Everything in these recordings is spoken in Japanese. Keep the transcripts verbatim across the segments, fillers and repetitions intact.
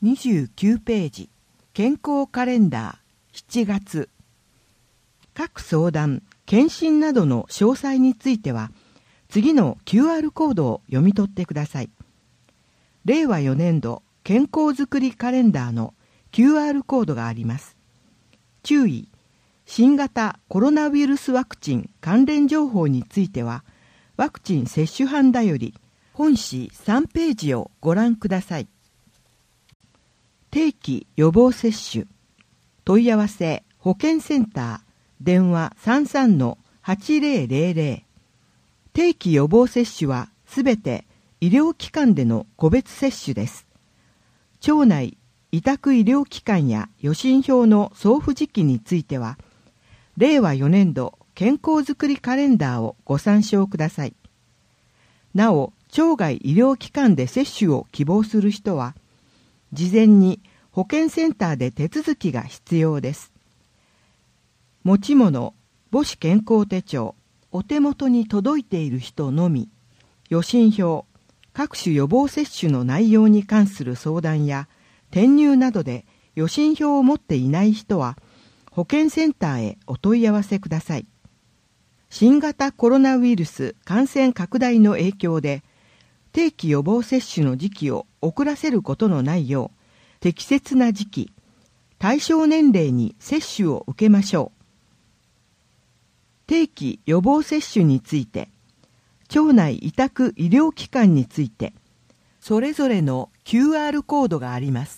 にじゅうきゅうページ、健康カレンダーしちがつ。各相談、検診などの詳細については、次の キューアール コードを読み取ってください。れいわよねんど健康づくりカレンダーの キューアール コードがあります。注意、新型コロナウイルスワクチン関連情報については、ワクチン接種版だより本誌さんページをご覧ください。定期予防接種、問い合わせ保健センター、電話 さんさんのはちぜろぜろぜろ。定期予防接種はすべて医療機関での個別接種です。町内委託医療機関や予診票の送付時期については、れいわよねんど健康づくりカレンダーをご参照ください。なお、町外医療機関で接種を希望する人は、事前に保健センターで手続きが必要です。持ち物、母子健康手帳、お手元に届いている人のみ、予診票、各種予防接種の内容に関する相談や転入などで予診票を持っていない人は、保健センターへお問い合わせください。新型コロナウイルス感染拡大の影響で、定期予防接種の時期を遅らせることのないよう、適切な時期、対象年齢に接種を受けましょう。定期予防接種について、町内委託医療機関について、それぞれの キューアール コードがあります。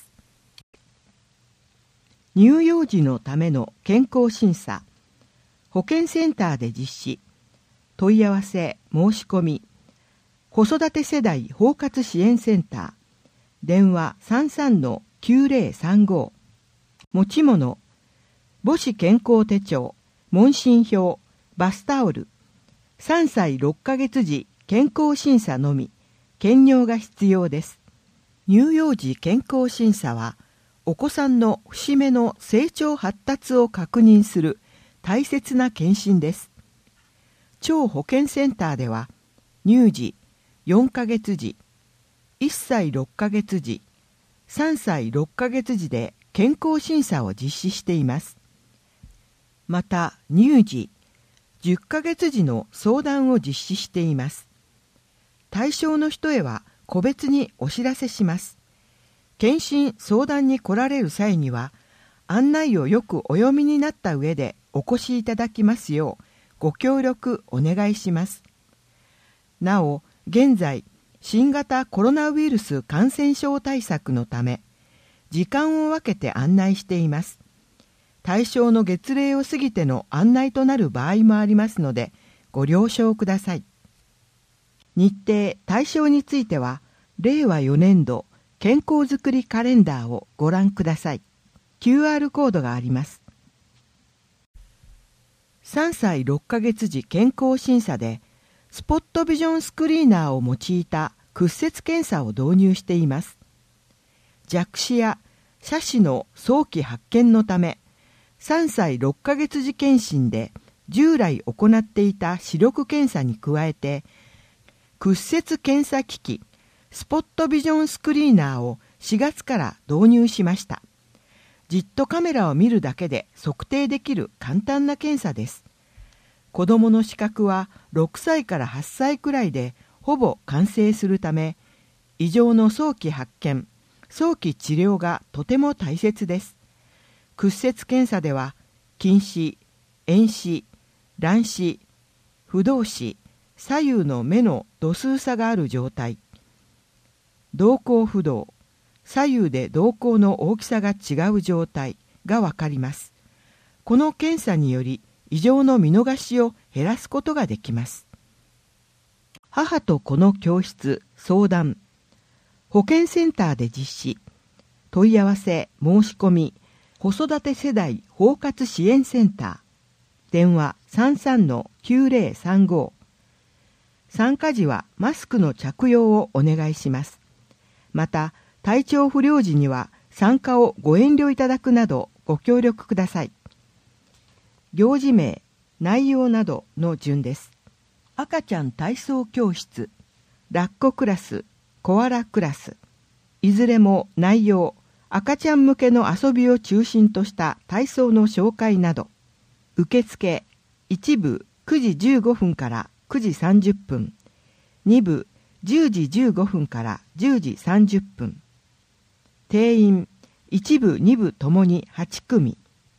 乳幼児のための健康審査、保健センターで実施、問い合わせ、申し込み、子育て世代包括支援センター、電話 さんさんのきゅうぜろさんご。持ち物、母子健康手帳、問診票、バスタオル、さんさいろっかげつ時健康審査のみ、検尿が必要です。乳幼児健康審査は、お子さんの節目の成長発達を確認する大切な検診です。町保健センターでは、乳児、よんかげつ時、いっさいろっかげつ時、さんさいろっかげつ時で健康審査を実施しています。また、乳児、じゅっかげつ時の相談を実施しています。対象の人へは個別にお知らせします。検診・相談に来られる際には、案内をよくお読みになった上でお越しいただきますよう、ご協力お願いします。なお、現在、新型コロナウイルス感染症対策のため、時間を分けて案内しています。対象の月齢を過ぎての案内となる場合もありますので、ご了承ください。日程・対象については、れいわよねんど健康づくりカレンダーをご覧ください。キューアール コードがあります。さんさいろっかげつ時健康審査で、スポットビジョンスクリーナーを用いた屈折検査を導入しています。弱視や斜視の早期発見のため、さんさいろっかげつ時検診で従来行っていた視力検査に加えて、屈折検査機器、スポットビジョンスクリーナーをしがつから導入しました。じっとカメラを見るだけで測定できる簡単な検査です。子どもの視覚はろくさいからはっさいくらいでほぼ完成するため、異常の早期発見、早期治療がとても大切です。屈折検査では、近視、遠視、乱視、不動視、左右の目の度数差がある状態、瞳孔不動、左右で瞳孔の大きさが違う状態がわかります。この検査により、異常の見逃しを減らすことができます。母と子の教室相談、保健センターで実施、問い合わせ申し込み、子育て世代包括支援センター、電話 さんさんのきゅうぜろさんご。参加時はマスクの着用をお願いします。また、体調不良時には参加をご遠慮いただくなどご協力ください。行事名、内容などの順です。赤ちゃん体操教室、抱っこクラス、コアラクラス、いずれも内容、 赤ちゃん向けの遊びを中心とした体操の紹介など、受付いち部くじじゅうごふんからくじさんじゅっぷん、に部じゅうじじゅうごふんからじゅうじさんじゅっぷん、定員いち部に部ともにはち組。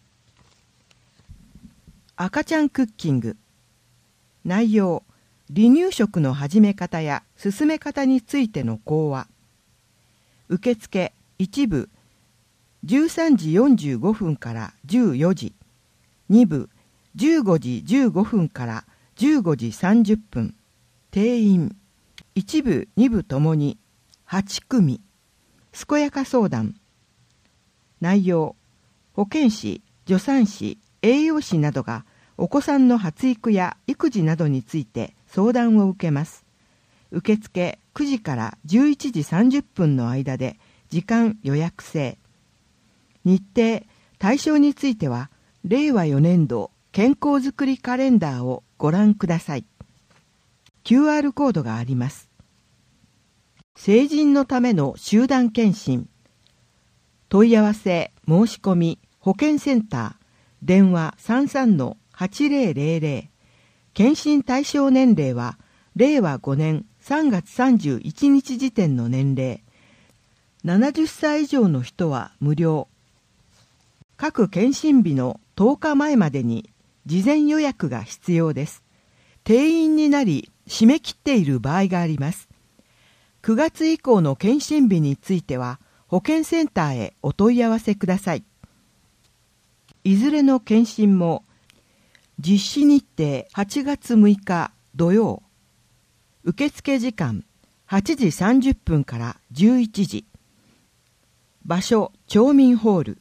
赤ちゃんクッキング。内容、離乳食の始め方や進め方についての講話。受付いち部じゅうさんじよんじゅうごふんからじゅうよじ、に部じゅうごじじゅうごふんからじゅうごじさんじゅっぷん、定員いち部に部ともにはち組。健やか相談。内容、保健師、助産師、栄養士などがお子さんの発育や育児などについて相談を受けます。受付くじからじゅういちじさんじゅっぷんの間で時間予約制。日程、対象についてはれいわよねんど健康づくりカレンダーをご覧ください。キューアール コードがあります。成人のための集団検診。問い合わせ、申し込み、保健センター、電話 さんさんのはちぜろぜろぜろ。検診対象年齢はれいわごねんさんがつさんじゅういちにち時点の年齢。ななじゅっさい以上の人は無料。各検診日のとおかまえまでに事前予約が必要です。定員になり締め切っている場合があります。くがつ以降の検診日については保健センターへお問い合わせください。いずれの検診も実施日程はちがつむいか土曜。受付時間はちじさんじゅっぷんからじゅういちじ。場所、町民ホール。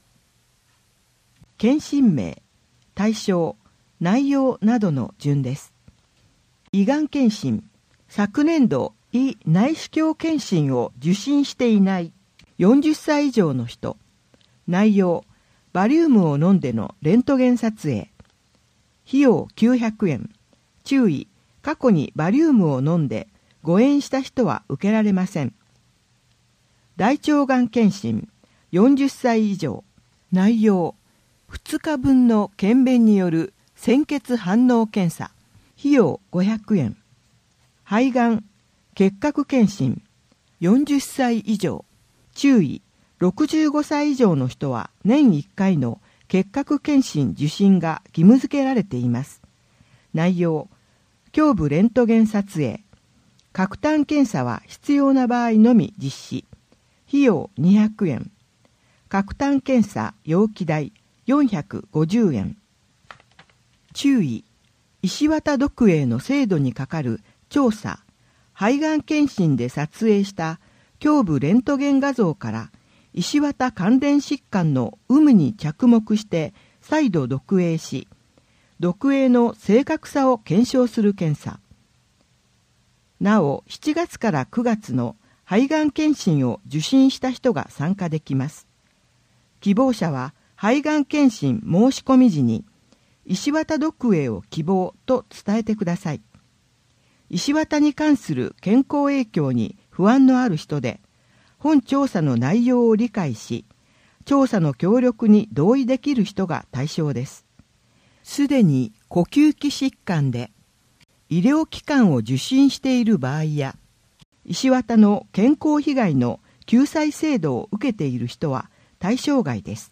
検診名、対象、内容などの順です。胃がん検診。昨年度胃内視鏡検診を受診していないよんじゅっさい以上の人。内容、バリウムを飲んでのレントゲン撮影。費用きゅうひゃくえん。注意、過去にバリウムを飲んで誤嚥した人は受けられません。大腸がん検診。よんじゅっさい以上。内容、ふつかぶんの検便による鮮血反応検査。費用ごひゃくえん。肺がん、結核検診。よんじゅっさい以上。注意、ろくじゅうごさい以上の人は年いっかいの結核検診受診が義務付けられています。内容、胸部レントゲン撮影。核炭検査は必要な場合のみ実施。費用にひゃくえん。核炭検査容器代よんひゃくごじゅうえん。注意、石綿毒影の精度にかかる調査、肺がん検診で撮影した胸部レントゲン画像から石綿関連疾患の有無に着目して再度読影し、読影の正確さを検証する検査。なお、しちがつからくがつの肺がん検診を受診した人が参加できます。希望者は肺がん検診申し込み時に石綿読影を希望と伝えてください。石綿に関する健康影響に不安のある人で、本調査の内容を理解し、調査の協力に同意できる人が対象です。すでに呼吸器疾患で医療機関を受診している場合や、石綿の健康被害の救済制度を受けている人は対象外です。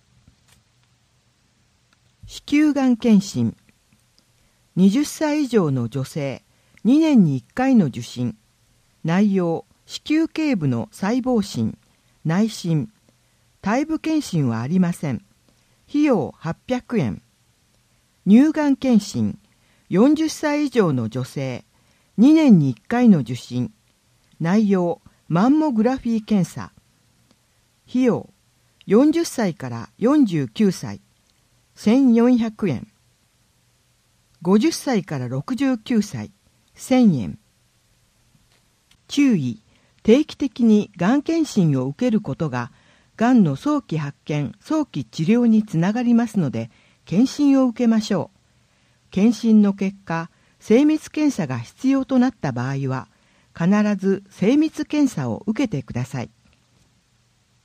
子宮がん検診。はたち以上の女性、にねんにいっかいの受診。内容、子宮頸部の細胞診、内診。胎部検診はありません。費用はっぴゃくえん。乳がん検診。よんじゅっさい以上の女性、にねんにいっかいの受診。内容、マンモグラフィー検査。費用、よんじゅっさいからよんじゅうきゅうさい、せんよんひゃくえん。ごじゅっさいからろくじゅうきゅうさい、せんえん。注意、定期的にがん検診を受けることが、がんの早期発見、早期治療につながりますので、検診を受けましょう。検診の結果、精密検査が必要となった場合は、必ず精密検査を受けてください。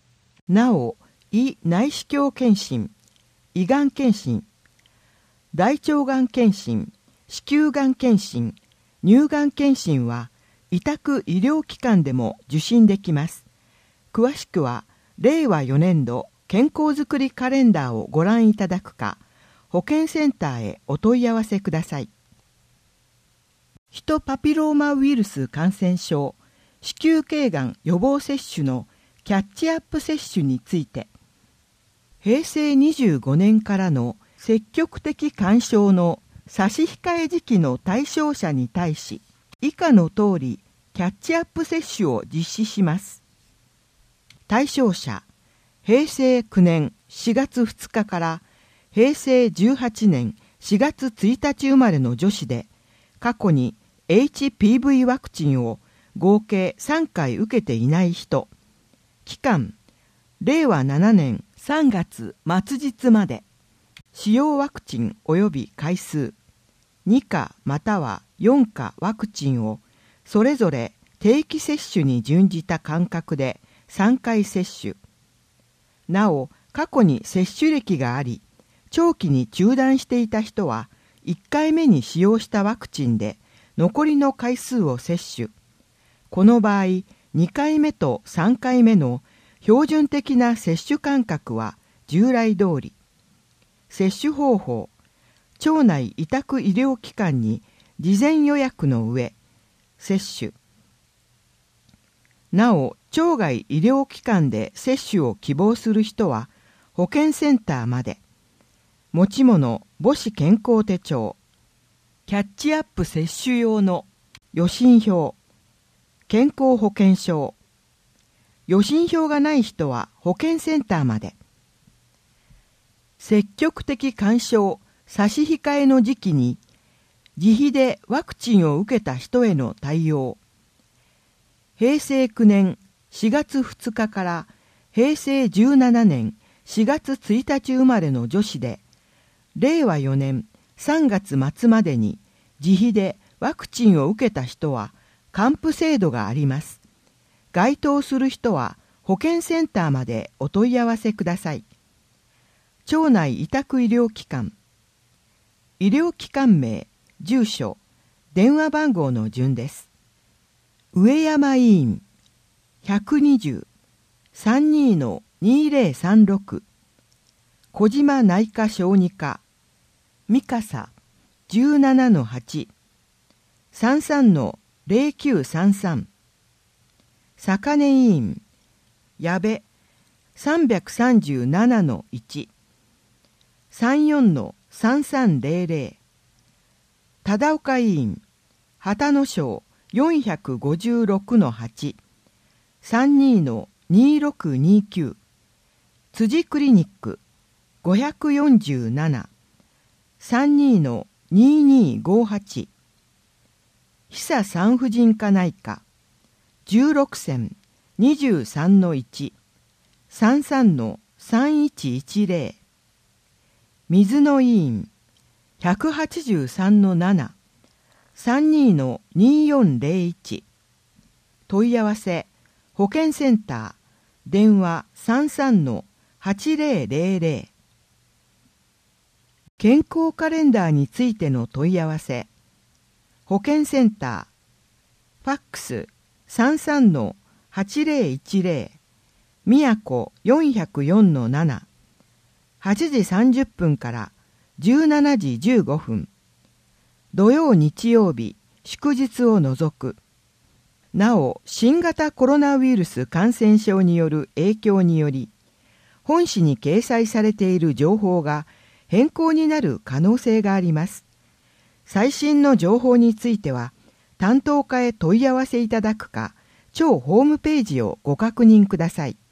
なお、胃内視鏡検診、胃がん検診、大腸がん検診、子宮がん検診、乳がん検診は委託医療機関でも受診できます。詳しくはれいわよねんど健康づくりカレンダーをご覧いただくか、保健センターへお問い合わせください。ヒトパピローマウイルス感染症、子宮頸がん予防接種のキャッチアップ接種について、へいせいにじゅうごねんからの積極的勧奨の差し控え時期の対象者に対し、以下の通りキャッチアップ接種を実施します。対象者、へいせいきゅうねんしがつふつかからへいせいじゅうはちねんしがつついたち生まれの女子で、過去に エイチピーブイ ワクチンを合計さんかい受けていない人。期間、れいわななねんさんがつ末日まで。使用ワクチン及び回数、にかまたはよんかワクチンをそれぞれ定期接種に準じた間隔でさんかい接種。なお、過去に接種歴があり、長期に中断していた人はいっかいめに使用したワクチンで残りの回数を接種。この場合、にかいめとさんかいめの標準的な接種間隔は従来通り。接種方法、町内委託医療機関に事前予約の上、接種。なお、町外医療機関で接種を希望する人は保健センターまで。持ち物、母子健康手帳、キャッチアップ接種用の予診票、健康保険証。予診票がない人は保健センターまで。積極的勧奨差し控えの時期に自費でワクチンを受けた人への対応。へいせいきゅうねんしがつふつかからへいせいじゅうななねんしがつついたち生まれの女子で、れいわよねんさんがつまつまでに自費でワクチンを受けた人は還付制度があります。該当する人は保健センターまでお問い合わせください。町内委託医療機関、医療機関名、住所、電話番号の順です。上山医院ひゃくにじゅう さんじゅうのにせんさんじゅうろく、小島内科小児科、三笠 じゅうななのはち、さんじゅうさんのぜろきゅうさんさん、坂根医院、矢部さんさんななのいち、さんじゅうよんのさんさんぜろぜろ、忠岡医院、旗野省よんごろくのはち、さんじゅうにのにろくにきゅう、辻クリニックごよんなな、さんじゅうにのににごはち、久産婦人科内科じゅうろくせんにじゅうさんのいち、さんじゅうさんのさんいちいちぜろ、水野医院ひゃくはちじゅうさんのなな、さんじゅうにのによんぜろいち、問い合わせ保健センター電話さんじゅうさんのはちぜろぜろぜろ。健康カレンダーについての問い合わせ、保健センター、ファックスさんじゅうさんのはちぜろいちぜろ、宮古よんぜろよんのなな、はちじさんじゅっぷんからじゅうしちじじゅうごふん、土曜日曜日祝日を除く。なお、新型コロナウイルス感染症による影響により、本誌に掲載されている情報が変更になる可能性があります。最新の情報については、担当課へ問い合わせいただくか、庁ホームページをご確認ください。